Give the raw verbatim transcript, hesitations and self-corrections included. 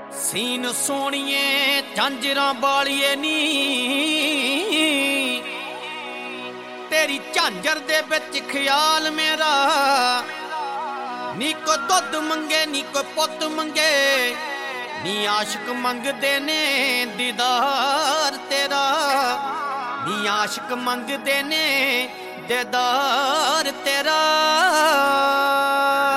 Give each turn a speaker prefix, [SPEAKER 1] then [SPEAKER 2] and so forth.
[SPEAKER 1] Scene ਸੋਹਣੀਏ ਝਾਂਜਰਾਂ ਵਾਲੀਏ ਨੀ ਤੇਰੀ ਝਾਂਜਰ ਦੇ ਵਿੱਚ ਖਿਆਲ ਮੇਰਾ ਨੀ ਕੋ ਦੁੱਧ ਮੰਗੇ ਨੀ ਕੋ ਪੁੱਤ ਮੰਗੇ ਨੀ ਆਸ਼ਿਕ ਮੰਗਦੇ ਨੇ ਦੀਦਾਰ ਤੇਰਾ ਨੀ ਆਸ਼ਿਕ ਮੰਗਦੇ ਨੇ ਦੀਦਾਰ ਤੇਰਾ।